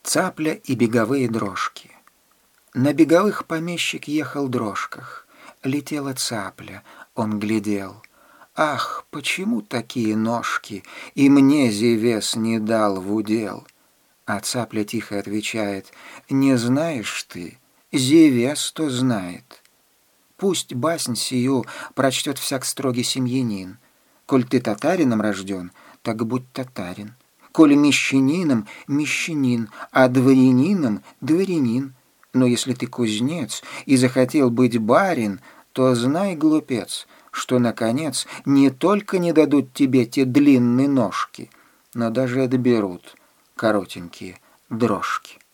Цапля и беговые дрожки. На беговых помещик ехал дрожках. Летела цапля, он глядел. Ах, почему такие ножки, и мне зевес не дал в удел? А цапля тихо отвечает: не знаешь ты, зевес то знает. Пусть баснь сию прочтет всяк строгий семьянин. Коль ты татарином рожден, так будь татарин. Коль мещанином — мещанин, а дворянином — дворянин. Но если ты кузнец и захотел быть барин, то знай, глупец, что, наконец, не только не дадут тебе те длинные ножки, но даже отберут коротенькие дрожки.